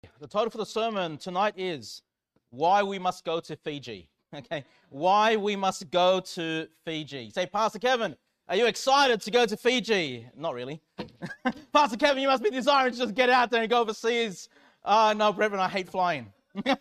The title for the sermon tonight is Why We Must Go to Fiji. Okay, why we must go to Fiji. Say, Pastor Kevin, are you excited to go to Fiji? Not really. Pastor Kevin, you must be desiring to just get out there and go overseas. No, brethren, I hate flying.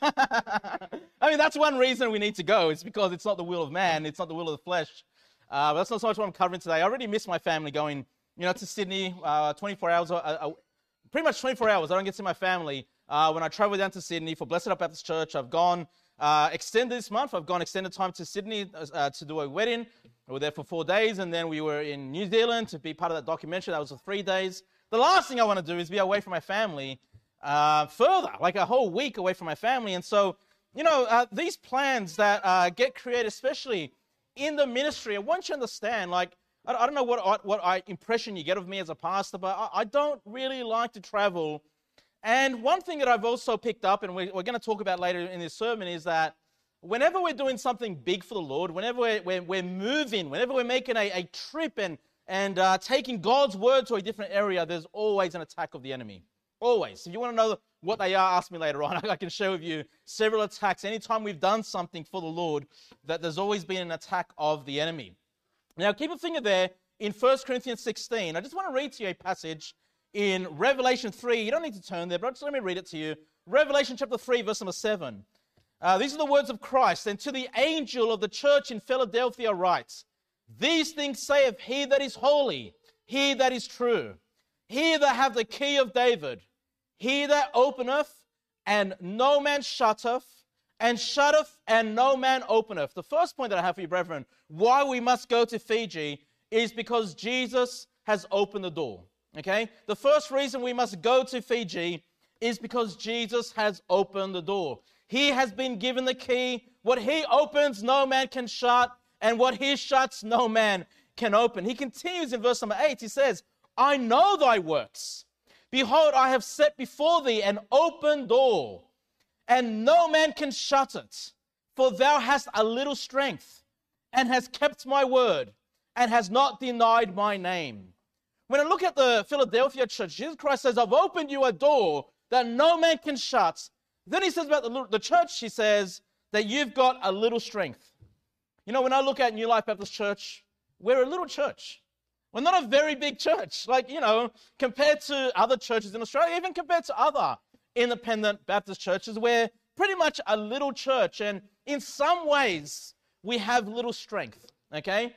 I mean, that's one reason we need to go. It's because it's not the will of man. It's not the will of the flesh. But that's not so much what I'm covering today. I already miss my family going, to Sydney, 24 hours, pretty much 24 hours. I don't get to see my family. When I travel down to Sydney for Blessed Up Baptist Church, I've gone extended this month. I've gone extended time to Sydney to do a wedding. We were there for 4 days, and then we were in New Zealand to be part of that documentary. That was for 3 days. The last thing I want to do is be away from my family further, like a whole week away from my family. And so, these plans that get created, especially in the ministry, I want you to understand, I don't know what impression you get of me as a pastor, but I don't really like to travel. And one thing that I've also picked up, and we're going to talk about later in this sermon, is that whenever we're doing something big for the Lord, whenever we're moving, whenever we're making a trip and taking God's word to a different area, there's always an attack of the enemy. Always. If you want to know what they are, ask me later on. I can share with you several attacks. Anytime we've done something for the Lord, that there's always been an attack of the enemy. Now, keep a finger there in 1 Corinthians 16. I just want to read to you a passage in Revelation 3. You don't need to turn there, but just let me read it to you. Revelation chapter 3, verse number 7. These are the words of Christ. And to the angel of the church in Philadelphia writes, These things saith he that is holy, he that is true, he that hath the key of David, he that openeth, and no man shutteth, and shutteth, and no man openeth. The first point that I have for you, brethren, why we must go to Fiji is because Jesus has opened the door. Okay? The first reason we must go to Fiji is because Jesus has opened the door. He has been given the key. What he opens, no man can shut, and what he shuts, no man can open. He continues in verse number 8. He says, I know thy works. Behold, I have set before thee an open door, and no man can shut it. For thou hast a little strength, and hast kept my word, and hast not denied my name. When I look at the Philadelphia church, Jesus Christ says, I've opened you a door that no man can shut. Then he says about the church, he says that you've got a little strength. When I look at New Life Baptist Church, we're a little church. We're not a very big church, compared to other churches in Australia, even compared to other independent Baptist churches, we're pretty much a little church. And in some ways, we have little strength, okay?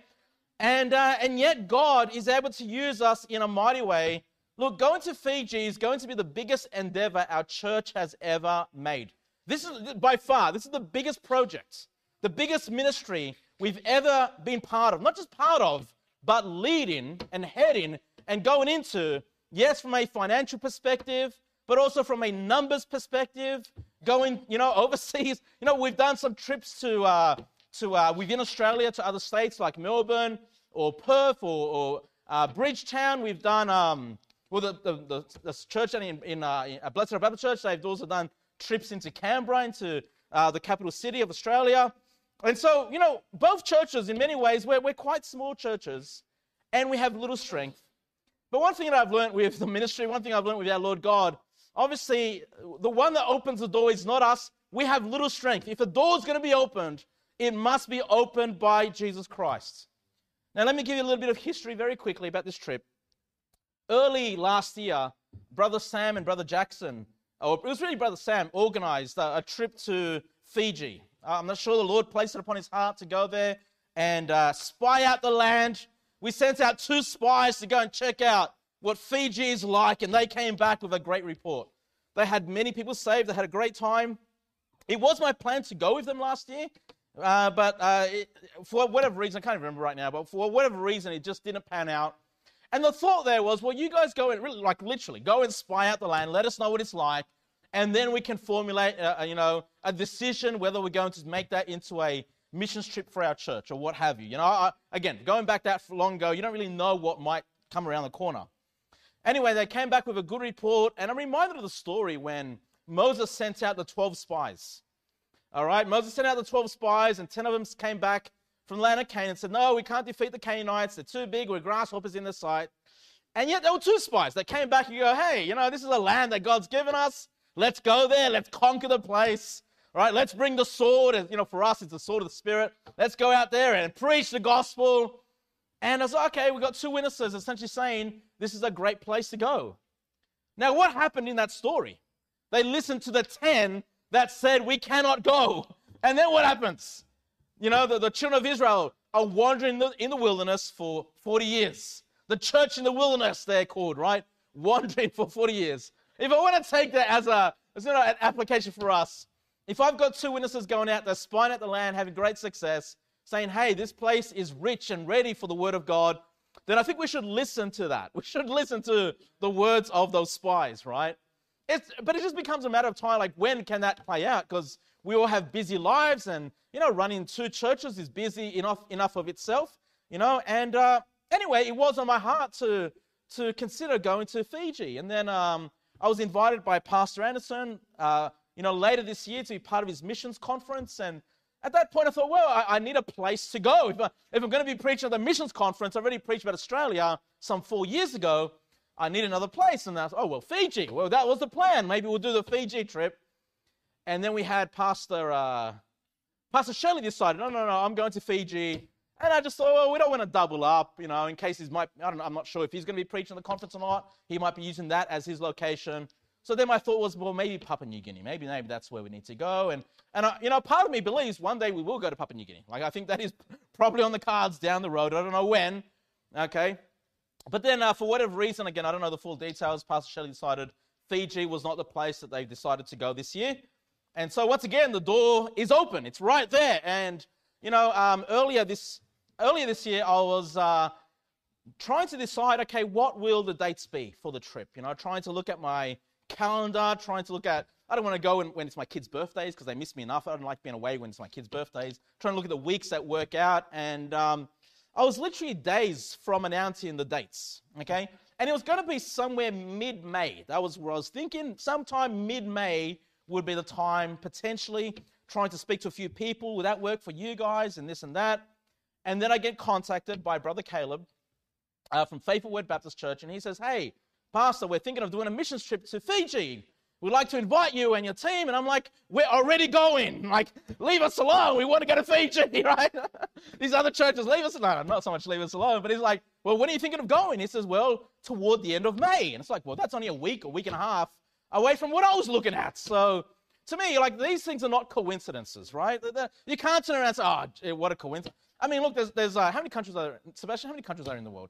And yet God is able to use us in a mighty way. Look, going to Fiji is going to be the biggest endeavor our church has ever made. This is, by far, this is the biggest project, the biggest ministry we've ever been part of. Not just part of, but leading and heading and going into, yes, from a financial perspective, but also from a numbers perspective, going, overseas. We've done some trips within Australia to other states like Melbourne or Perth or Bridgetown. We've done, the church in Blessed Baptist Church, they've also done trips into Canberra, into the capital city of Australia. And so, both churches, in many ways, we're quite small churches, and we have little strength. But one thing that I've learned with the ministry, one thing I've learned with our Lord God, obviously, the one that opens the door is not us. We have little strength. If the door is going to be opened, it must be opened by Jesus Christ. Now, let me give you a little bit of history very quickly about this trip. Early last year, Brother Sam and Brother Jackson, or it was really Brother Sam, organized a trip to Fiji. I'm not sure the Lord placed it upon his heart to go there and spy out the land. We sent out 2 spies to go and check out what Fiji is like, and they came back with a great report. They had many people saved. They had a great time. It was my plan to go with them last year, but for whatever reason, I can't even remember right now, but for whatever reason, it just didn't pan out. And the thought there was, well, you guys go and literally go and spy out the land, let us know what it's like, and then we can formulate, a decision whether we're going to make that into a missions trip for our church or what have you. Again, going back that long ago, you don't really know what might come around the corner. Anyway, they came back with a good report, and I'm reminded of the story when Moses sent out the 12 spies. All right, Moses sent out the 12 spies, and 10 of them came back from the land of Canaan and said, no, we can't defeat the Canaanites. They're too big. We're grasshoppers in their sight. And yet there were 2 spies that came back and go, hey, this is a land that God's given us. Let's go there. Let's conquer the place. Right? Let's bring the sword. And, for us, it's the sword of the Spirit. Let's go out there and preach the gospel. And I was like, okay, we got 2 witnesses essentially saying this is a great place to go. Now, what happened in that story? They listened to the 10 that said we cannot go. And then what happens? The children of Israel are wandering in the wilderness for 40 years. The church in the wilderness, they're called, right? Wandering for 40 years. If I want to take that as an application for us, if I've got 2 witnesses going out there, spying out the land, having great success, saying, hey, this place is rich and ready for the word of God, then I think we should listen to that. We should listen to the words of those spies, right? But it just becomes a matter of time, like when can that play out? Because we all have busy lives and, running 2 churches is busy enough of itself, And anyway, it was on my heart to consider going to Fiji. And then I was invited by Pastor Anderson, later this year to be part of his missions conference. And at that point, I thought, well, I need a place to go. If I'm going to be preaching at the missions conference, I already preached about Australia some 4 years ago. I need another place. And I thought, Fiji. Well, that was the plan. Maybe we'll do the Fiji trip. And then we had Pastor Shirley decided, no, I'm going to Fiji. And I just thought, well, we don't want to double up, in case I'm not sure if he's going to be preaching at the conference or not. He might be using that as his location. So then my thought was, well, maybe Papua New Guinea. Maybe that's where we need to go. And part of me believes one day we will go to Papua New Guinea. Like, I think that is probably on the cards down the road. I don't know when, okay? But then for whatever reason, again, I don't know the full details, Pastor Shelley decided Fiji was not the place that they decided to go this year. And so once again, the door is open. It's right there. And, earlier this year, I was trying to decide, okay, what will the dates be for the trip? Trying to look at my calendar, trying to look at, I don't want to go when it's my kids' birthdays because they miss me enough. I don't like being away when it's my kids' birthdays. Trying to look at the weeks that work out. And I was literally days from announcing the dates, okay? And it was going to be somewhere mid-May. That was what I was thinking. Sometime mid-May would be the time, potentially, trying to speak to a few people. Would that work for you guys and this and that? And then I get contacted by Brother Caleb from Faithful Word Baptist Church, and he says, hey, Pastor, we're thinking of doing a missions trip to Fiji. We'd like to invite you and your team. And I'm like, we're already going. Like, leave us alone. We want to go to Fiji, right? These other churches, leave us alone. Not so much leave us alone, but he's like, well, when are you thinking of going? He says, well, toward the end of May. And it's like, well, that's only a week and a half away from what I was looking at. So to me, like, these things are not coincidences, right? You can't turn around and say, oh, what a coincidence. I mean, look, there's how many countries are there? Sebastian, how many countries are in the world?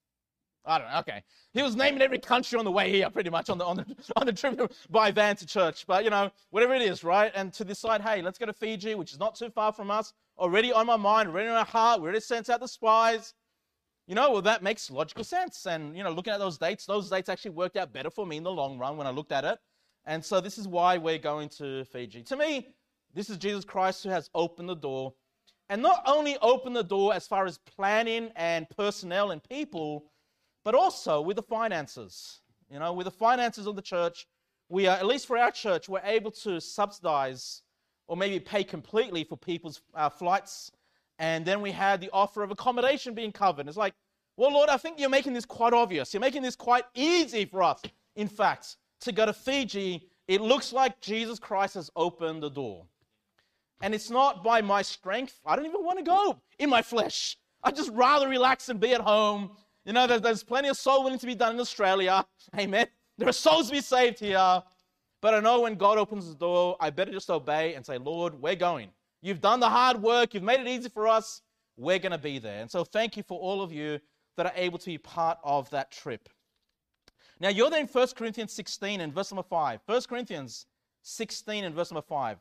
I don't know. Okay, he was naming every country on the way here, pretty much on the trip by van to church. But whatever it is, right? And to decide, hey, let's go to Fiji, which is not too far from us. Already on my mind, already in my heart. We already sent out the spies. Well, that makes logical sense. And looking at those dates actually worked out better for me in the long run when I looked at it. And so this is why we're going to Fiji. To me, this is Jesus Christ who has opened the door, and not only opened the door as far as planning and personnel and people, but also with the finances. With the finances of the church, we are, at least for our church, we're able to subsidize or maybe pay completely for people's flights. And then we had the offer of accommodation being covered. It's like, well, Lord, I think you're making this quite obvious. You're making this quite easy for us. In fact, to go to Fiji, it looks like Jesus Christ has opened the door. And it's not by my strength. I don't even want to go in my flesh. I'd just rather relax and be at home. There's plenty of soul winning to be done in Australia. Amen. There are souls to be saved here. But I know when God opens the door, I better just obey and say, Lord, we're going. You've done the hard work. You've made it easy for us. We're going to be there. And so thank you for all of you that are able to be part of that trip. Now, you're there in 1 Corinthians 16 and verse number 5. 1 Corinthians 16 and verse number 5.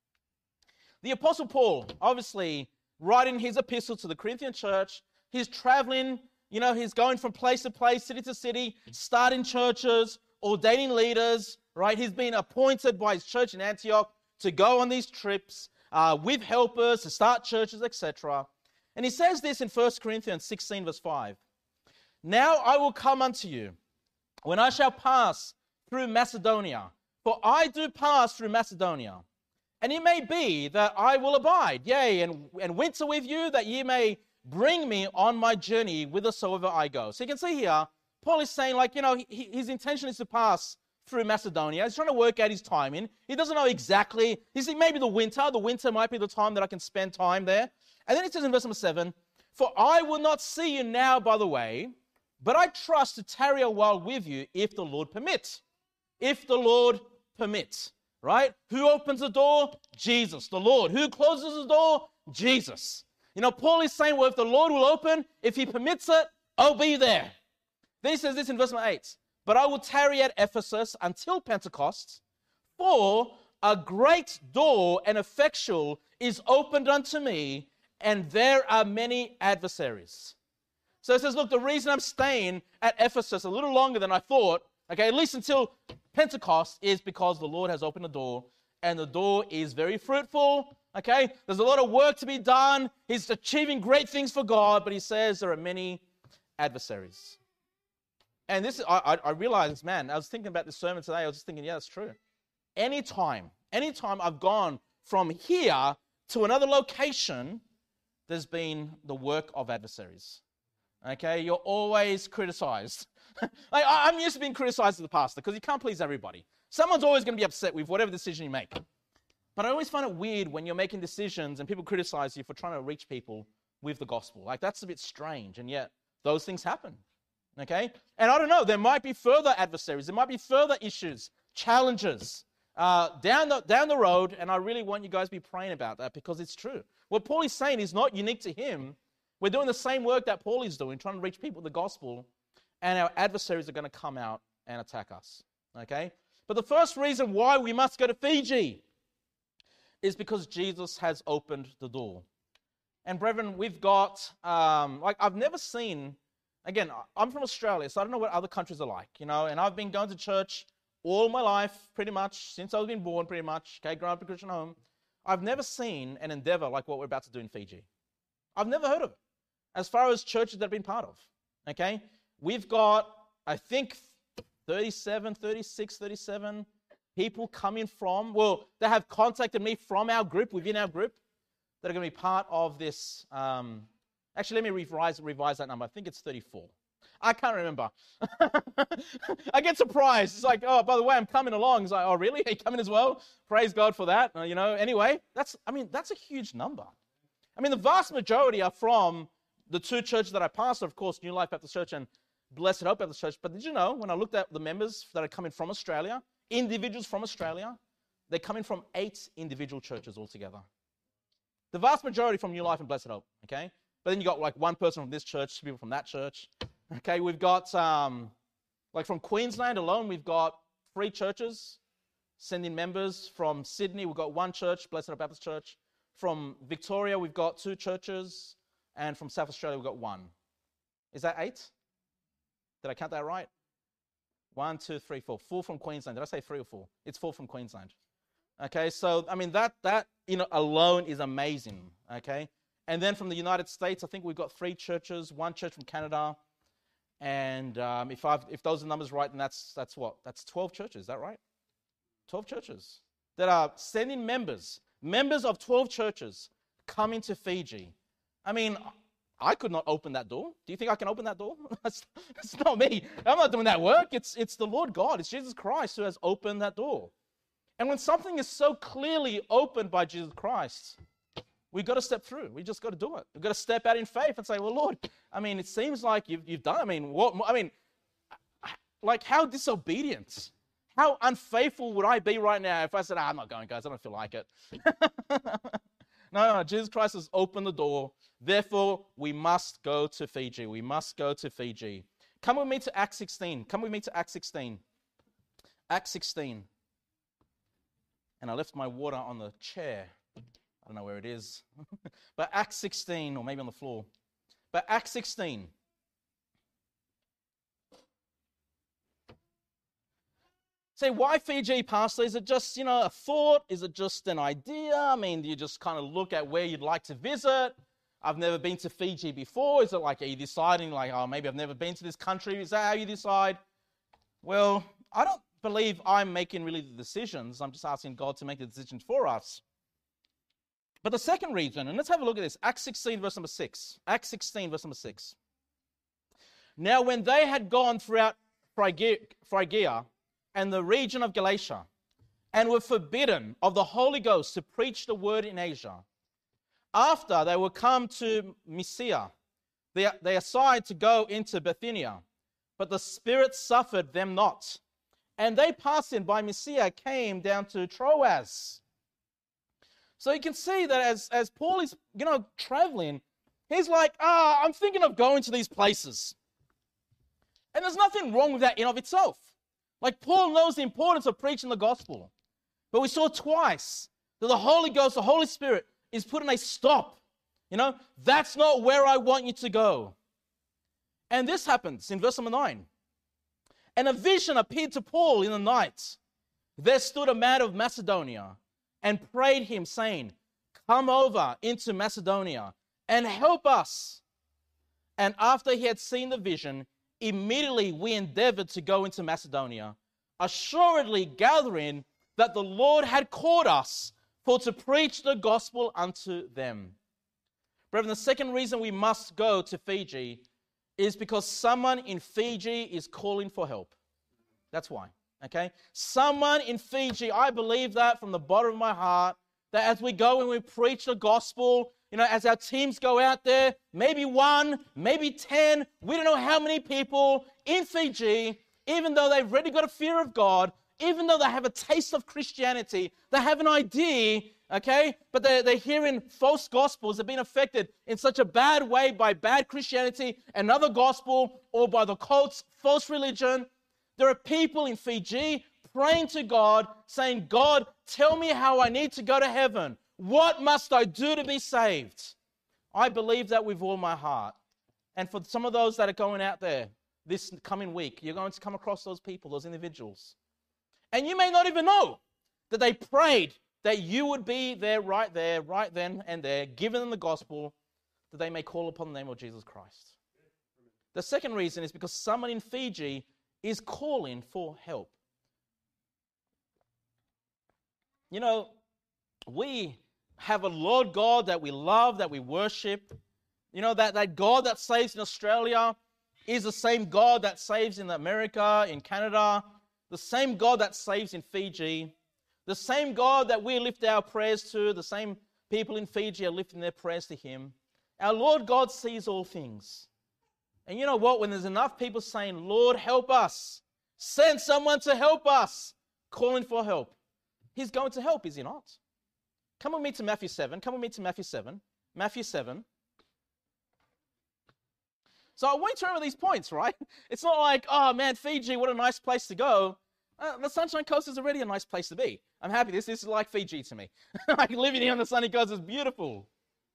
The Apostle Paul, obviously, writing his epistle to the Corinthian church, he's traveling. He's going from place to place, city to city, starting churches, ordaining leaders, right? He's been appointed by his church in Antioch to go on these trips with helpers, to start churches, etc. And he says this in 1 Corinthians 16, verse 5. Now I will come unto you when I shall pass through Macedonia, for I do pass through Macedonia. And it may be that I will abide, yea, and winter with you, that ye may bring me on my journey whithersoever I go. So you can see here, Paul is saying, his intention is to pass through Macedonia. He's trying to work out his timing. He doesn't know exactly. He's thinking maybe the winter might be the time that I can spend time there. And then he says in verse number 7, for I will not see you now by the way, but I trust to tarry a while with you if the Lord permits. If the Lord permits, right? Who opens the door? Jesus, the Lord. Who closes the door? Jesus. You know, Paul is saying, well, if the Lord will open, if he permits it, I'll be there. Then he says this in verse number 8, but I will tarry at Ephesus until Pentecost, for a great door and effectual is opened unto me, and there are many adversaries. So it says, look, the reason I'm staying at Ephesus a little longer than I thought, okay, at least until Pentecost, is because the Lord has opened the door, and the door is very fruitful, okay? There's a lot of work to be done. He's achieving great things for God, but he says there are many adversaries. And this, I realized, man, I was thinking about this sermon today. I was just thinking, yeah, that's true. Anytime I've gone from here to another location, there's been the work of adversaries. Okay, you're always criticized. I'm used to being criticized as the pastor because you can't please everybody. Someone's always going to be upset with whatever decision you make. But I always find it weird when you're making decisions and people criticize you for trying to reach people with the gospel. Like, that's a bit strange, and yet those things happen. Okay? And I don't know, there might be further adversaries. There might be further issues, challenges down the road, and I really want you guys to be praying about that because it's true. What Paul is saying is not unique to him. We're doing the same work that Paul is doing, trying to reach people with the gospel, and our adversaries are going to come out and attack us. Okay? But the first reason why we must go to Fiji is because Jesus has opened the door. And brethren, we've got, I've never seen, again, I'm from Australia, so I don't know what other countries are like, you know, and I've been going to church all my life, pretty much, since I was being born, pretty much, okay, growing up in a Christian home. I've never seen an endeavor like what we're about to do in Fiji. I've never heard of it, as far as churches that I've been part of, okay? We've got, I think, 37 people coming from, well, they have contacted me from our group, within our group, that are going to be part of this. Actually, let me revise that number. I think it's 34. I can't remember. I get surprised. It's like, oh, by the way, I'm coming along. It's like, oh, really? Are you coming as well? Praise God for that. Anyway, that's a huge number. I mean, the vast majority are from the two churches that I pastor, of course, New Life Baptist Church and Blessed Hope Baptist Church. But did you know, when I looked at the members that are coming from Australia, individuals from Australia, they're coming from 8 individual churches altogether. The vast majority from New Life and Blessed Hope, okay? But then you got like one person from this church, 2 people from that church. Okay, we've got, like from Queensland alone, we've got 3 churches sending members. From Sydney, we've got 1 church, Blessed Hope Baptist Church. From Victoria, we've got 2 churches. And from South Australia, we've got 1. Is that 8? Did I count that right? 1, 2, 3, 4. 4 from Queensland. Did I say 3 or 4? It's 4 from Queensland. Okay, so, I mean, that alone is amazing, okay? And then from the United States, I think we've got 3 churches, 1 church from Canada. And if those are numbers right, then that's what? That's 12 churches, is that right? 12 churches that are sending members of 12 churches coming to Fiji. I mean, I could not open that door. Do you think I can open that door? It's not me. I'm not doing that work. It's the Lord God. It's Jesus Christ who has opened that door. And when something is so clearly opened by Jesus Christ, we've got to step through. We just got to do it. We've got to step out in faith and say, well, Lord, I mean, it seems like you've done. Like how disobedient, how unfaithful would I be right now if I said, I'm not going, guys. I don't feel like it. No, Jesus Christ has opened the door. Therefore, we must go to Fiji. We must go to Fiji. Come with me to Acts 16. Come with me to Acts 16. Acts 16. And I left my water on the chair. I don't know where it is. But Acts 16, or maybe on the floor. But Acts 16. Say, why Fiji, Pastor? Is it just, a thought? Is it just an idea? I mean, do you just kind of look at where you'd like to visit? I've never been to Fiji before. Is it like, are you deciding like, oh, maybe I've never been to this country? Is that how you decide? Well, I don't believe I'm making really the decisions. I'm just asking God to make the decisions for us. But the second reason, and let's have a look at this. Acts 16, verse number 6. Acts 16, verse number 6. Now, when they had gone throughout Phrygia and the region of Galatia, and were forbidden of the Holy Ghost to preach the word in Asia. After they were come to Mysia, they assigned to go into Bithynia, but the Spirit suffered them not. And they passing by Mysia came down to Troas. So you can see that as Paul is, traveling, he's like, I'm thinking of going to these places. And there's nothing wrong with that in of itself. Like, Paul knows the importance of preaching the gospel. But we saw twice that the Holy Ghost, the Holy Spirit, is putting a stop. That's not where I want you to go. And this happens in verse number 9. And a vision appeared to Paul in the night. There stood a man of Macedonia and prayed him, saying, come over into Macedonia and help us. And after he had seen the vision, immediately we endeavored to go into Macedonia, assuredly gathering that the Lord had called us for to preach the gospel unto them. Brethren, the second reason we must go to Fiji is because someone in Fiji is calling for help. That's why, okay? Someone in Fiji, I believe that from the bottom of my heart, that as we go and we preach the gospel, as our teams go out there, maybe 1, maybe 10, we don't know how many people in Fiji, even though they've already got a fear of God, even though they have a taste of Christianity, they have an idea, okay, but they're hearing false gospels, they're being affected in such a bad way by bad Christianity, another gospel, or by the cult's false religion. There are people in Fiji praying to God, saying, God, tell me how I need to go to heaven. What must I do to be saved? I believe that with all my heart. And for some of those that are going out there this coming week, you're going to come across those people, those individuals. And you may not even know that they prayed that you would be there, right then and there, giving them the gospel, that they may call upon the name of Jesus Christ. The second reason is because someone in Fiji is calling for help. We have a Lord God that we love, that we worship. That God that saves in Australia is the same God that saves in America, in Canada, the same God that saves in Fiji, the same God that we lift our prayers to, the same people in Fiji are lifting their prayers to Him. Our Lord God sees all things. And you know what? When there's enough people saying, Lord, help us, send someone to help us, calling for help, He's going to help, is He not? Come with me to Matthew 7. Matthew 7. So I want you to remember these points, right? It's not like, oh man, Fiji, what a nice place to go. The Sunshine Coast is already a nice place to be. I'm happy. This is like Fiji to me. Like living here on the sunny coast is beautiful.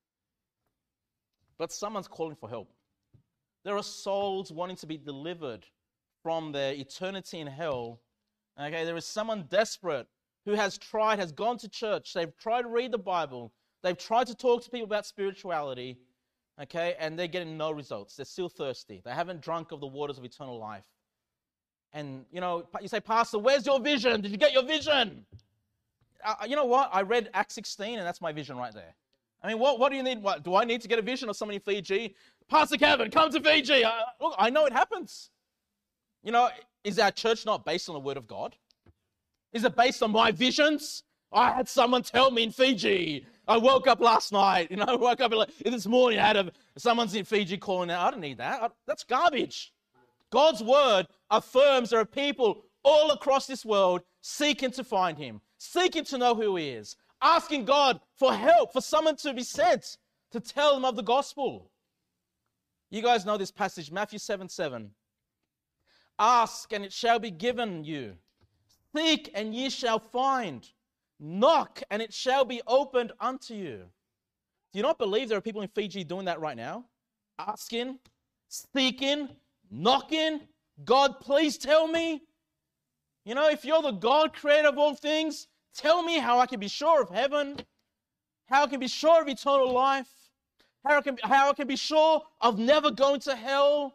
But someone's calling for help. There are souls wanting to be delivered from their eternity in hell. Okay, there is someone desperate who has gone to church. They've tried to read the Bible. They've tried to talk to people about spirituality. Okay, and they're getting no results. They're still thirsty. They haven't drunk of the waters of eternal life. And, you say, Pastor, where's your vision? Did you get your vision? You know what? I read Acts 16, and that's my vision right there. I mean, what do you need? What, do I need to get a vision of somebody in Fiji? Pastor Kevin, come to Fiji. Look, I know it happens. Is our church not based on the Word of God? Is it based on my visions? I had someone tell me in Fiji. I woke up last night. I woke up this morning. Someone's in Fiji calling out. I don't need that. That's garbage. God's Word affirms there are people all across this world seeking to find Him, seeking to know who He is, asking God for help, for someone to be sent to tell them of the gospel. You guys know this passage, Matthew 7:7. Ask, and it shall be given you. Seek, and ye shall find. Knock, and it shall be opened unto you. Do you not believe there are people in Fiji doing that right now? Asking, seeking, knocking. God, please tell me. If you're the God creator of all things, tell me how I can be sure of heaven, how I can be sure of eternal life, how I can be sure of never going to hell.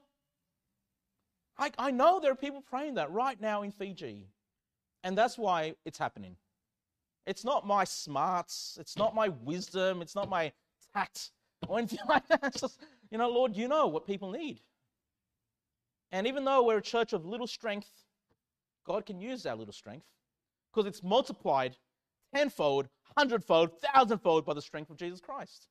I know there are people praying that right now in Fiji. And that's why it's happening. It's not my smarts. It's not my wisdom. It's not my tact or anything like that. It's just, Lord, you know what people need. And even though we're a church of little strength, God can use our little strength because it's multiplied tenfold, hundredfold, thousandfold by the strength of Jesus Christ.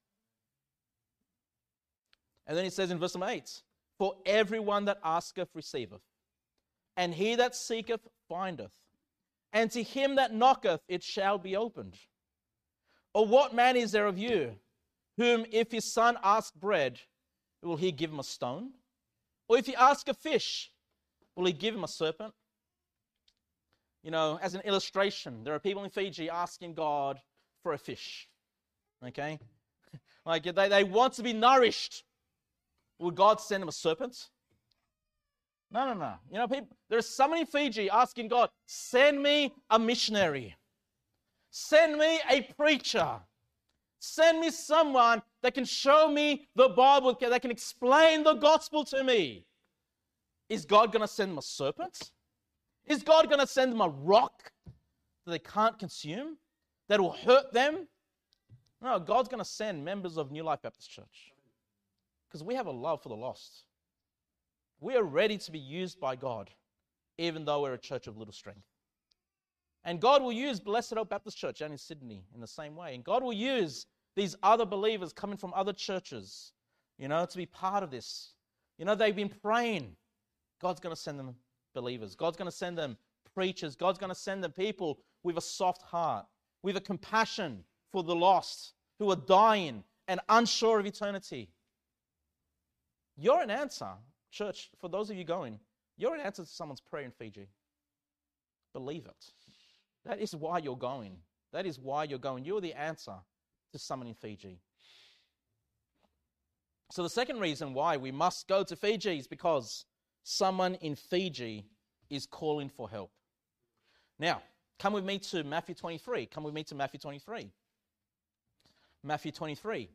And then he says in verse number 8, for everyone that asketh receiveth, and he that seeketh findeth, and to him that knocketh it shall be opened. Or what man is there of you, whom if his son ask bread, will he give him a stone? Or if he ask a fish, will he give him a serpent? You know, as an illustration, there are people in Fiji asking God for a fish. Okay? Like they want to be nourished. Will God send them a serpent? No. You know, there's someone in Fiji asking God, send me a missionary. Send me a preacher. Send me someone that can show me the Bible, that can explain the gospel to me. Is God going to send them a serpent? Is God going to send them a rock that they can't consume, that will hurt them? No, God's going to send members of New Life Baptist Church because we have a love for the lost. We are ready to be used by God, even though we're a church of little strength. And God will use Blessed Hope Baptist Church down in Sydney in the same way. And God will use these other believers coming from other churches, you know, to be part of this. You know, they've been praying. God's going to send them believers. God's going to send them preachers. God's going to send them people with a soft heart, with a compassion for the lost who are dying and unsure of eternity. You're an answer, church, for those of you going, you're an answer to someone's prayer in Fiji. Believe it. That is why you're going. That is why you're going. You're the answer to someone in Fiji. So the second reason why we must go to Fiji is because someone in Fiji is calling for help. Now, come with me to Matthew 23. Come with me to Matthew 23. Matthew 23.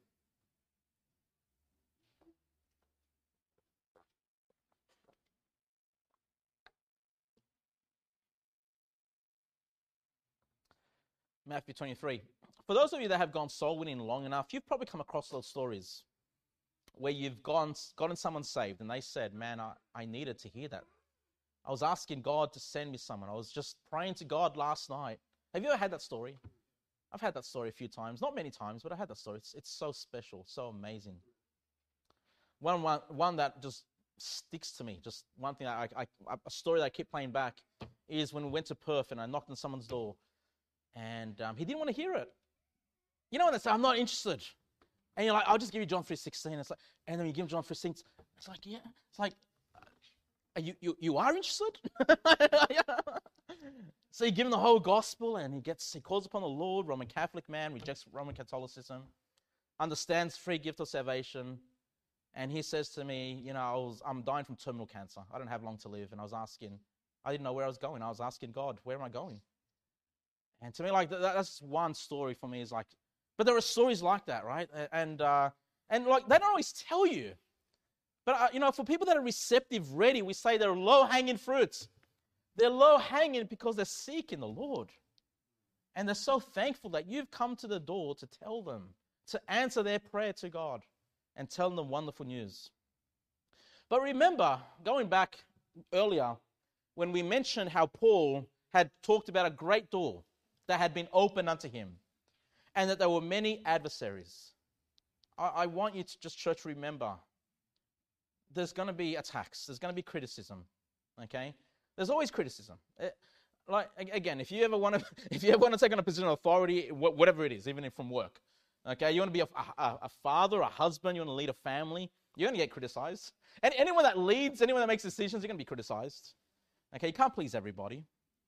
Matthew 23. For those of you that have gone soul winning long enough, you've probably come across those stories where you've gotten someone saved and they said, man, I needed to hear that. I was asking God to send me someone. I was just praying to God last night. Have you ever had that story? I've had that story a few times. Not many times, but I had that story. It's so special, so amazing. One that just sticks to me, just one thing, a story that I keep playing back is when we went to Perth and I knocked on someone's door and he didn't want to hear it. You know when they say, I'm not interested. And you're like, I'll just give you John 3:16. It's like, and then you give him John 3:16. It's like, yeah. It's like, you are interested? So you give him the whole gospel, and he calls upon the Lord. Roman Catholic man, rejects Roman Catholicism, understands free gift of salvation, and he says to me, you know, I'm dying from terminal cancer. I don't have long to live, and I didn't know where I was going. I was asking God, where am I going? And to me, like that's one story for me. Is like. But there are stories like that, right? And like they don't always tell you. But, you know, for people that are receptive, ready, we say they're low-hanging fruits. They're low-hanging because they're seeking the Lord. And they're so thankful that you've come to the door to tell them, to answer their prayer to God and tell them wonderful news. But remember, going back earlier, when we mentioned how Paul had talked about a great door that had been opened unto him, and that there were many adversaries. I want you to just, church, remember, there's going to be attacks. There's going to be criticism, okay? There's always criticism. Again, if you ever want to take on a position of authority, whatever it is, even from work, okay? You want to be a father, a husband, you want to lead a family, you're going to get criticized. And anyone that leads, anyone that makes decisions, you're going to be criticized. Okay, you can't please everybody.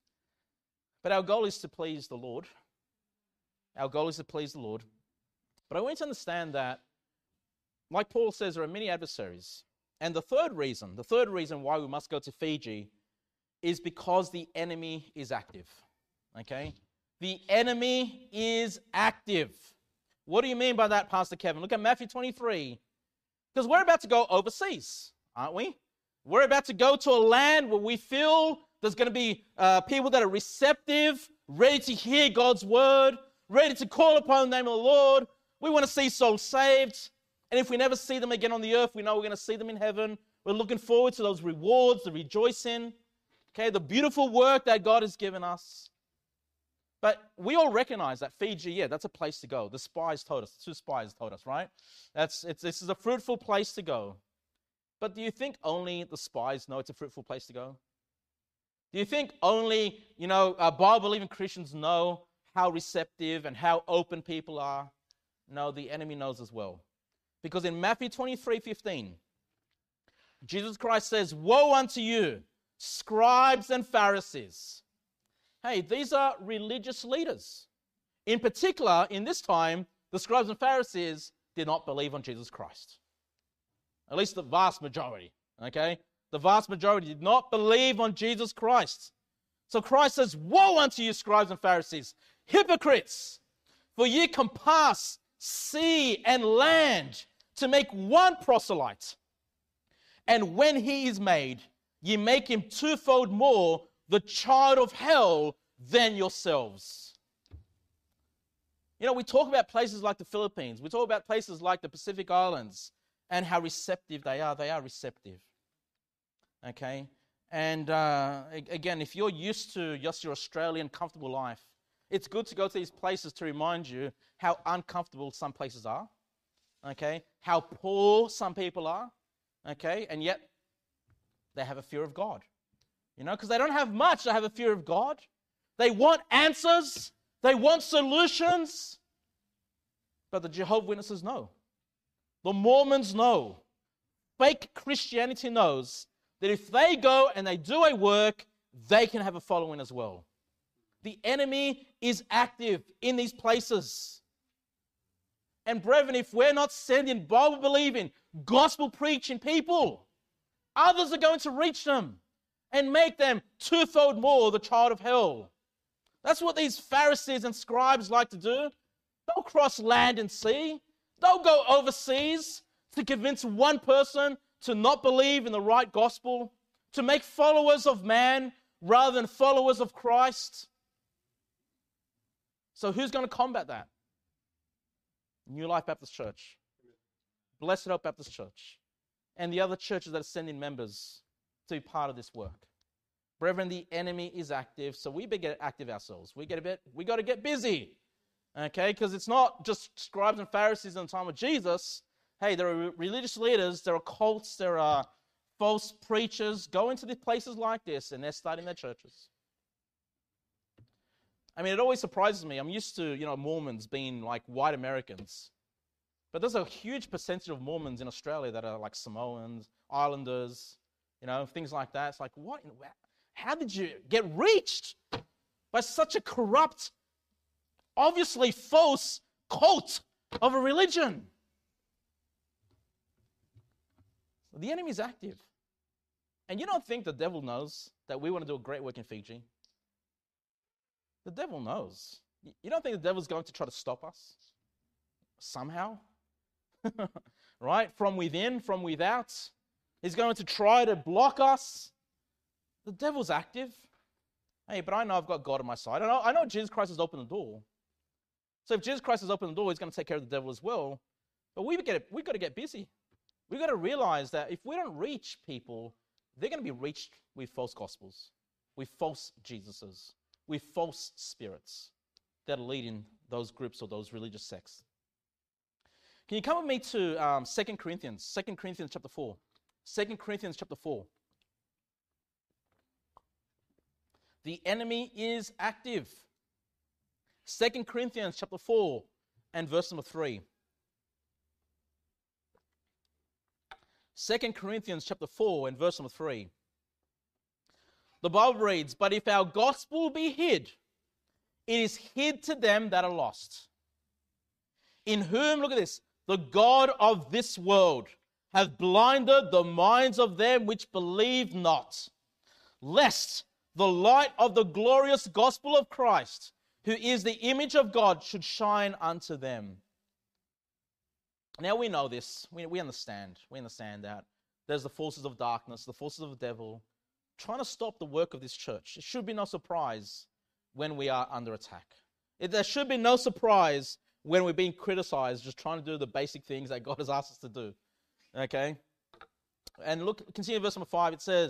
But our goal is to please the Lord. Our goal is to please the Lord. But I want you to understand that, like Paul says, there are many adversaries. And the third reason why we must go to Fiji is because the enemy is active. Okay? The enemy is active. What do you mean by that, Pastor Kevin? Look at Matthew 23. Because we're about to go overseas, aren't we? We're about to go to a land where we feel there's going to be people that are receptive, ready to hear God's word, ready to call upon the name of the Lord. We want to see souls saved. And if we never see them again on the earth, we know we're going to see them in heaven. We're looking forward to those rewards, the rejoicing. Okay, the beautiful work that God has given us. But we all recognize that Fiji, yeah, that's a place to go. The spies told us, 2 spies told us, right? This is a fruitful place to go. But do you think only the spies know it's a fruitful place to go? Do you think only, Bible-believing Christians know how receptive and how open people are? No, the enemy knows as well. Because in Matthew 23:15, Jesus Christ says, "Woe unto you, scribes and Pharisees." Hey, these are religious leaders. In particular, in this time, the scribes and Pharisees did not believe on Jesus Christ. At least the vast majority, okay? The vast majority did not believe on Jesus Christ. So Christ says, "Woe unto you, scribes and Pharisees, hypocrites! For ye compass sea and land to make one proselyte. And when he is made, ye make him twofold more the child of hell than yourselves." We talk about places like the Philippines. We talk about places like the Pacific Islands and how receptive they are. They are receptive. Okay? And again, if you're used to just your Australian comfortable life, it's good to go to these places to remind you how uncomfortable some places are. Okay? How poor some people are. Okay? And yet, they have a fear of God. Because they don't have much, they have a fear of God. They want answers. They want solutions. But the Jehovah's Witnesses know. The Mormons know. Fake Christianity knows that if they go and they do a work, they can have a following as well. The enemy is active in these places. And brethren, if we're not sending Bible-believing, gospel-preaching people, others are going to reach them and make them twofold more the child of hell. That's what these Pharisees and scribes like to do. They'll cross land and sea. They'll go overseas to convince one person to not believe in the right gospel, to make followers of man rather than followers of Christ. So who's going to combat that? New Life Baptist Church, Blessed Hope Baptist Church, and the other churches that are sending members to be part of this work. Brethren, the enemy is active, so we better get active ourselves. We got to get busy, okay? Because it's not just scribes and Pharisees in the time of Jesus. Hey, there are religious leaders, there are cults, there are false preachers. Go into the places like this, and they're starting their churches. I mean, it always surprises me. I'm used to, Mormons being like white Americans. But there's a huge percentage of Mormons in Australia that are like Samoans, Islanders, things like that. It's like, what? How did you get reached by such a corrupt, obviously false cult of a religion? The enemy is active. And you don't think the devil knows that we want to do a great work in Fiji? The devil knows. You don't think the devil's going to try to stop us? Somehow? Right? From within, from without. He's going to try to block us. The devil's active. Hey, but I know I've got God on my side. I know Jesus Christ has opened the door. So if Jesus Christ has opened the door, he's going to take care of the devil as well. But we've got to get busy. We've got to realize that if we don't reach people, they're going to be reached with false gospels, with false Jesuses, with false spirits that are leading those groups or those religious sects. Can you come with me to 2 Corinthians chapter 4. 2 Corinthians chapter 4. The enemy is active. 2 Corinthians chapter 4 and verse number 3. 2 Corinthians chapter 4 and verse number 3. The Bible reads, "But if our gospel be hid, it is hid to them that are lost, in whom," look at this, "the God of this world hath blinded the minds of them which believe not, lest the light of the glorious gospel of Christ, who is the image of God, should shine unto them." Now we know this. We understand. We understand that there's the forces of darkness, the forces of the devil, trying to stop the work of this church. It should be no surprise when we are under attack. There should be no surprise when we're being criticized, just trying to do the basic things that God has asked us to do. Okay? And look, continue verse number 5. It says,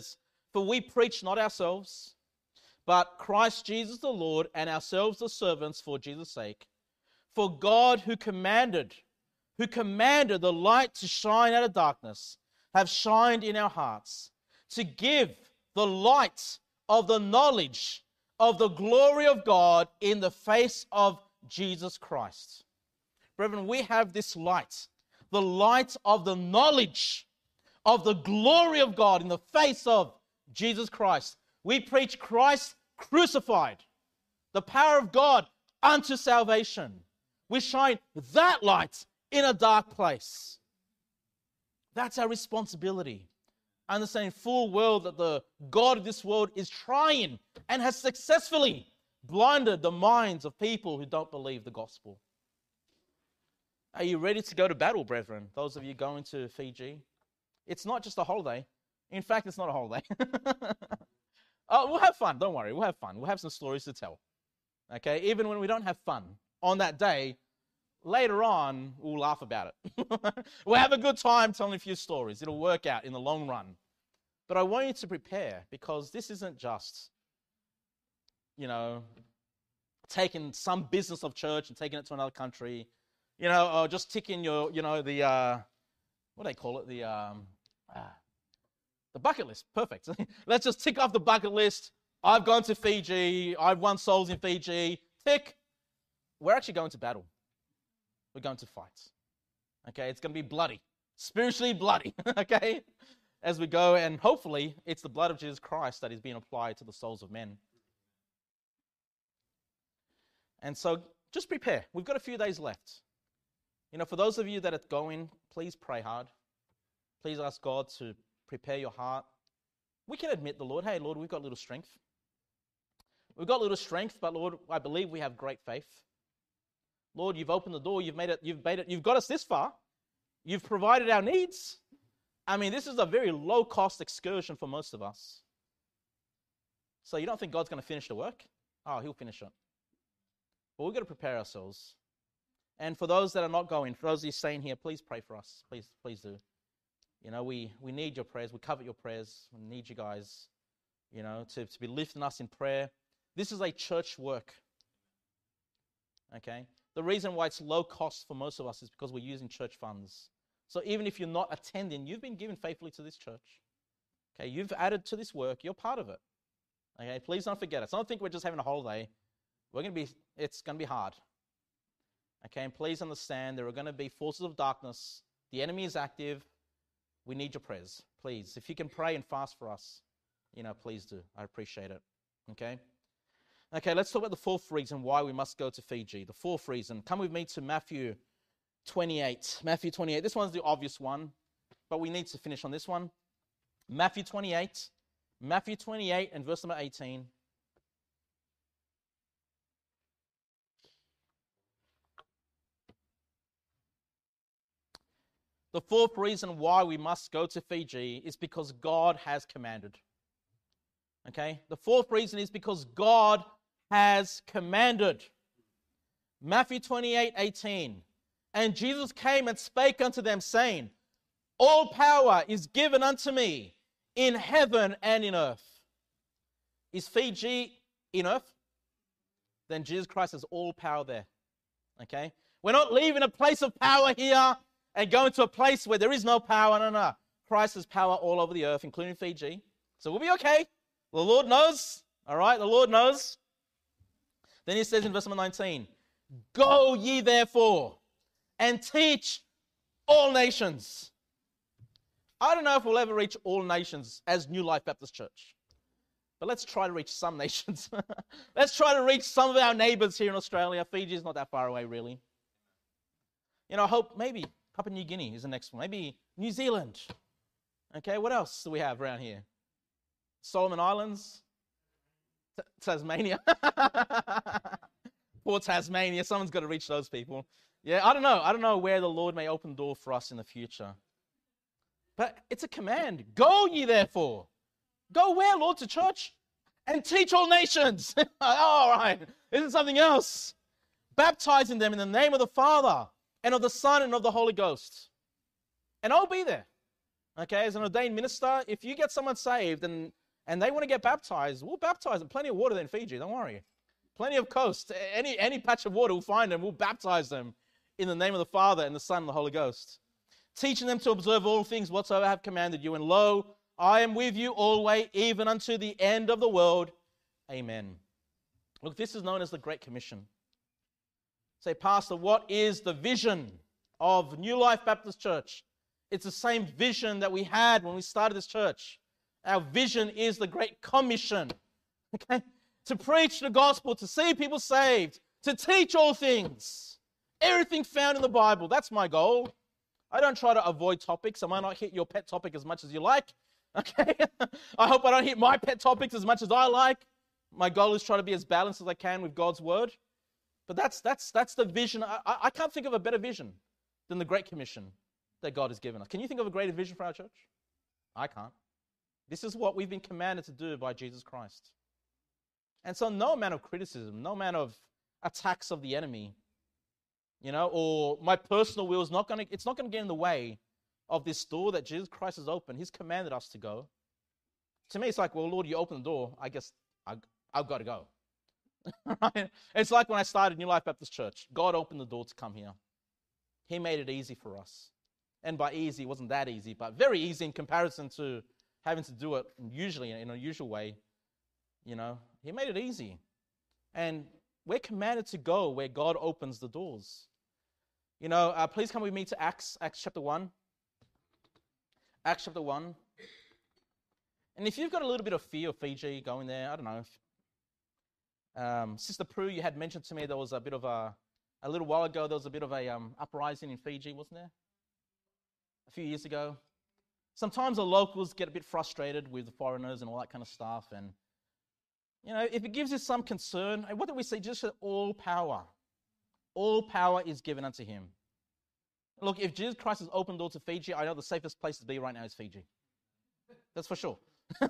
For we preach not ourselves, but Christ Jesus the Lord, and ourselves the servants for Jesus' sake. For God who commanded the light to shine out of darkness, have shined in our hearts, to give the light of the knowledge of the glory of God in the face of Jesus Christ. Brethren, we have this light, the light of the knowledge of the glory of God in the face of Jesus Christ. We preach Christ crucified, the power of God unto salvation. We shine that light in a dark place. That's our responsibility. Understanding full well that the God of this world is trying and has successfully blinded the minds of people who don't believe the gospel. Are you ready to go to battle, brethren? Those of you going to Fiji. It's not just a holiday. In fact, it's not a holiday. We'll have fun. Don't worry. We'll have fun. We'll have some stories to tell. Okay? Even when we don't have fun on that day, later on, we'll laugh about it. We'll have a good time telling a few stories. It'll work out in the long run. But I want you to prepare, because this isn't just, taking some business of church and taking it to another country, or just ticking your, what do they call it? The bucket list. Perfect. Let's just tick off the bucket list. I've gone to Fiji. I've won souls in Fiji. Tick. We're actually going to battle. We're going to fight. Okay, it's going to be bloody. Spiritually bloody. Okay, as we go, and hopefully it's the blood of Jesus Christ that is being applied to the souls of men. And so just prepare. We've got a few days left. For those of you that are going, please pray hard. Please ask God to prepare your heart. We can admit the Lord, hey, Lord, we've got little strength. We've got little strength, but Lord, I believe we have great faith. Lord, you've opened the door. You've got us this far. You've provided our needs. I mean, this is a very low-cost excursion for most of us. So you don't think God's going to finish the work? Oh, he'll finish it. But we've got to prepare ourselves. And for those that are not going, for those of you staying here, please pray for us. Please do. We need your prayers. We covet your prayers. We need you guys, to be lifting us in prayer. This is a church work. Okay? The reason why it's low cost for most of us is because we're using church funds. So even if you're not attending, you've been given faithfully to this church. Okay? You've added to this work. You're part of it. Okay? Please don't forget it. So don't think we're just having a holiday. It's going to be hard. Okay? And please understand there are going to be forces of darkness. The enemy is active. We need your prayers. Please. If you can pray and fast for us, please do. I appreciate it. Okay? Okay, let's talk about the fourth reason why we must go to Fiji. The fourth reason. Come with me to Matthew 28. Matthew 28. This one's the obvious one, but we need to finish on this one. Matthew 28. Matthew 28 and verse number 18. The fourth reason why we must go to Fiji is because God has commanded. Okay? The fourth reason is because God has commanded. Matthew 28:18. And Jesus came and spake unto them, saying, All power is given unto me in heaven and in earth. Is Fiji in earth? Then Jesus Christ has all power there. Okay? We're not leaving a place of power here and going to a place where there is no power. No. Christ has power all over the earth, including Fiji. So we'll be okay. The Lord knows. All right, the Lord knows. Then he says in verse number 19, Go ye therefore and teach all nations. I don't know if we'll ever reach all nations as New Life Baptist Church. But let's try to reach some nations. Let's try to reach some of our neighbors here in Australia. Fiji is not that far away, really. I hope maybe Papua New Guinea is the next one. Maybe New Zealand. Okay, what else do we have around here? Solomon Islands? Tasmania? Poor Tasmania. Someone's got to reach those people. Yeah, I don't know. I don't know where the Lord may open the door for us in the future. But it's a command. Go ye therefore. Go where, Lord? To church? And teach all nations. All right. This is something else. Baptizing them in the name of the Father and of the Son and of the Holy Ghost. And I'll be there. Okay, as an ordained minister, if you get someone saved and and they want to get baptized, we'll baptize them. Plenty of water there in Fiji, don't worry. Plenty of coast. Any patch of water, we'll find them. We'll baptize them in the name of the Father and the Son and the Holy Ghost. Teaching them to observe all things whatsoever I have commanded you. And lo, I am with you always, even unto the end of the world. Amen. Look, this is known as the Great Commission. Say, Pastor, what is the vision of New Life Baptist Church? It's the same vision that we had when we started this church. Our vision is the Great Commission. Okay? To preach the gospel, to see people saved, to teach all things. Everything found in the Bible. That's my goal. I don't try to avoid topics. I might not hit your pet topic as much as you like. Okay? I hope I don't hit my pet topics as much as I like. My goal is try to be as balanced as I can with God's word. But that's the vision. I can't think of a better vision than the Great Commission that God has given us. Can you think of a greater vision for our church? I can't. This is what we've been commanded to do by Jesus Christ. And so no amount of criticism, no amount of attacks of the enemy, or my personal will it's not going to get in the way of this door that Jesus Christ has opened. He's commanded us to go. To me, it's like, well, Lord, you open the door. I guess I've got to go. Right? It's like when I started New Life Baptist Church. God opened the door to come here. He made it easy for us. And by easy, it wasn't that easy, but very easy in comparison to having to do it usually in a usual way. He made it easy. And we're commanded to go where God opens the doors. Please come with me to Acts chapter 1. Acts chapter 1. And if you've got a little bit of fear of Fiji going there, I don't know. Sister Prue, you had mentioned to me there was a bit of a little while ago, there was a bit of a uprising in Fiji, wasn't there? A few years ago. Sometimes the locals get a bit frustrated with the foreigners and all that kind of stuff. And, if it gives you some concern, what do we say? Just that all power is given unto him. Look, if Jesus Christ has opened the door to Fiji, I know the safest place to be right now is Fiji. That's for sure.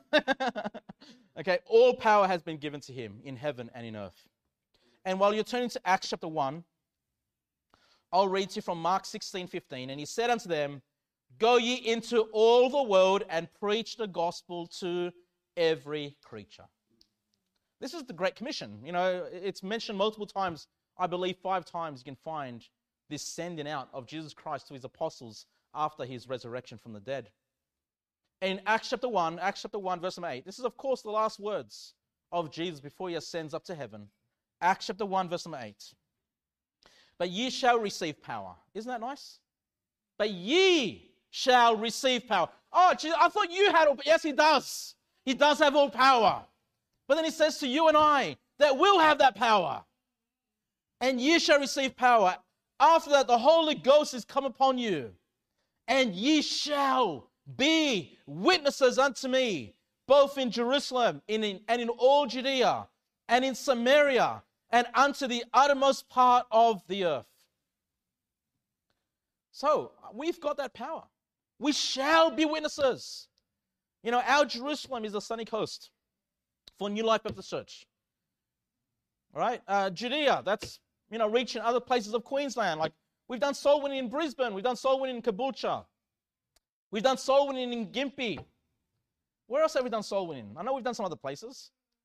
Okay, all power has been given to him in heaven and in earth. And while you're turning to Acts chapter 1, I'll read to you from Mark 16:15. And he said unto them, Go ye into all the world and preach the gospel to every creature. This is the Great Commission. It's mentioned multiple times. I believe 5 times you can find this sending out of Jesus Christ to his apostles after his resurrection from the dead. In Acts chapter 1, verse number 8, this is, of course, the last words of Jesus before he ascends up to heaven. Acts chapter 1, verse number 8. But ye shall receive power. Isn't that nice? But ye shall receive power. Oh, Jesus, I thought you had all power. Yes, he does. He does have all power. But then he says to you and I that we'll have that power. And ye shall receive power. After that, the Holy Ghost is come upon you. And ye shall be witnesses unto me, both in Jerusalem and in all Judea and in Samaria and unto the uttermost part of the earth. So, we've got that power. We shall be witnesses. Our Jerusalem is the sunny coast for New Life Baptist Church. All right? Judea, that's, reaching other places of Queensland. Like, we've done soul winning in Brisbane. We've done soul winning in Caboolture. We've done soul winning in Gympie. Where else have we done soul winning? I know we've done some other places.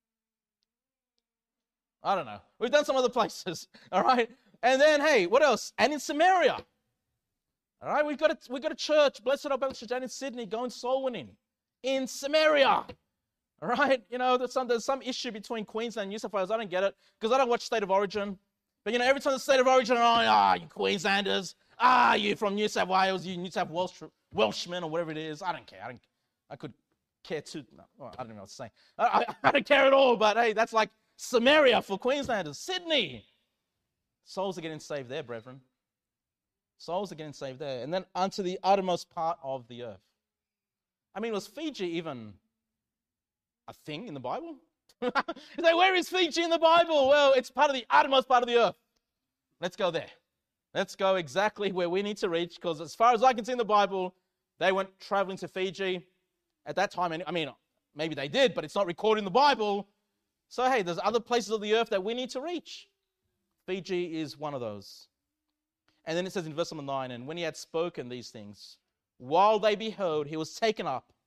I don't know. We've done some other places. All right? And then, hey, what else? And in Samaria. All right? We've got a church, Blessed Hope Baptist Church, down in Sydney, going soul winning in Samaria. All right? There's some issue between Queensland and New South Wales. I don't get it because I don't watch State of Origin. But, every time the State of Origin, you Queenslanders. You from New South Wales, you New South Welshmen or whatever it is. I don't care. I could care too. No, I don't know what to say. I don't care at all, but hey, that's like Samaria for Queenslanders. Sydney. Souls are getting saved there, brethren. Souls are getting saved there. And then unto the uttermost part of the earth. Was Fiji even a thing in the Bible? Where is Fiji in the Bible? Well, it's part of the uttermost part of the earth. Let's go there. Let's go exactly where we need to reach, because as far as I can see in the Bible, they weren't traveling to Fiji at that time. Maybe they did, but it's not recorded in the Bible. So, hey, there's other places of the earth that we need to reach. Fiji is one of those. And then it says in verse number 9, and when he had spoken these things, while they beheld, he was taken up,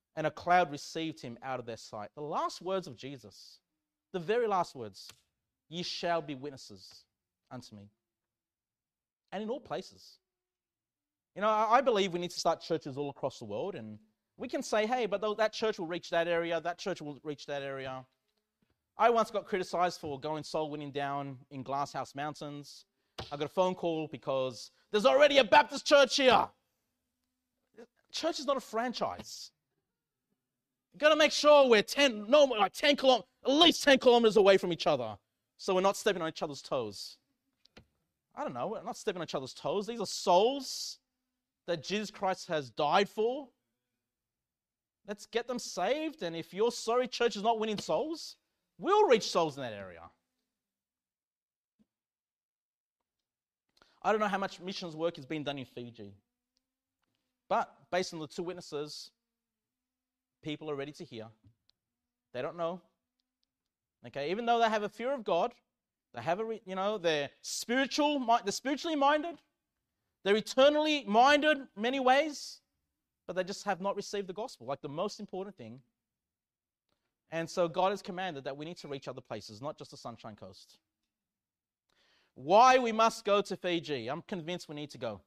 and a cloud received him out of their sight. The last words of Jesus, the very last words, ye shall be witnesses unto me. And in all places. You know, I believe we need to start churches all across the world, and we can say, hey, but that church will reach that area, that church will reach that area. I once got criticized for going soul winning down in Glasshouse Mountains. I got a phone call because there's already a Baptist church here. Church is not a franchise. You've got to make sure we're at least 10 kilometers away from each other, so we're not stepping on each other's toes. I don't know, we're not stepping on each other's toes. These are souls that Jesus Christ has died for. Let's get them saved, and if your sorry church is not winning souls, we'll reach souls in that area. I don't know how much missions work is being done in Fiji, but based on the two witnesses, people are ready to hear. They don't know. Okay, even though they have a fear of God, they have they're spiritually minded, they're eternally minded in many ways, but they just have not received the gospel, like the most important thing. And so God has commanded that we need to reach other places, not just the Sunshine Coast. Why we must go to Fiji? I'm convinced we need to go.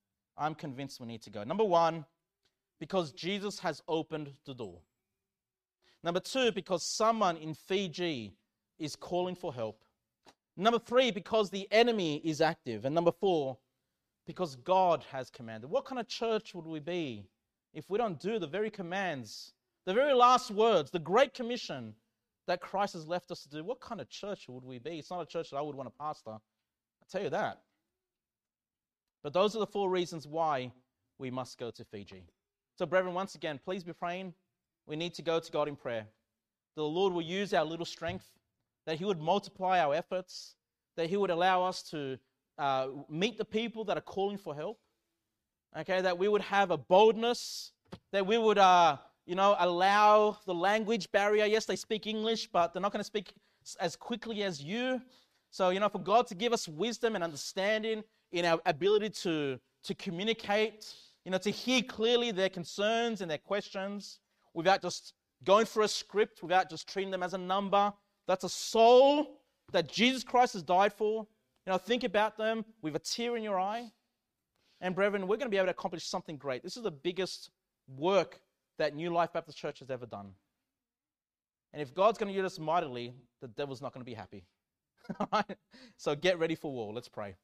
Number one, because Jesus has opened the door. Number two, because someone in Fiji is calling for help. Number three, because the enemy is active. And number four, because God has commanded. What kind of church would we be if we don't do the very commands, the very last words, the Great Commission that Christ has left us to do? What kind of church would we be? It's not a church that I would want to pastor. I'll tell you that. But those are the four reasons why we must go to Fiji. So, brethren, once again, please be praying. We need to go to God in prayer. The Lord will use our little strength, that He would multiply our efforts, that He would allow us to meet the people that are calling for help, okay, that we would have a boldness, that we would, allow the language barrier. Yes, they speak English, but they're not going to speak as quickly as you. So, for God to give us wisdom and understanding in our ability to communicate, to hear clearly their concerns and their questions without just going through a script, without just treating them as a number. That's a soul that Jesus Christ has died for. Think about them with a tear in your eye. And brethren, we're going to be able to accomplish something great. This is the biggest work that New Life Baptist Church has ever done. And if God's going to use us mightily, the devil's not going to be happy. All right? So get ready for war. Let's pray.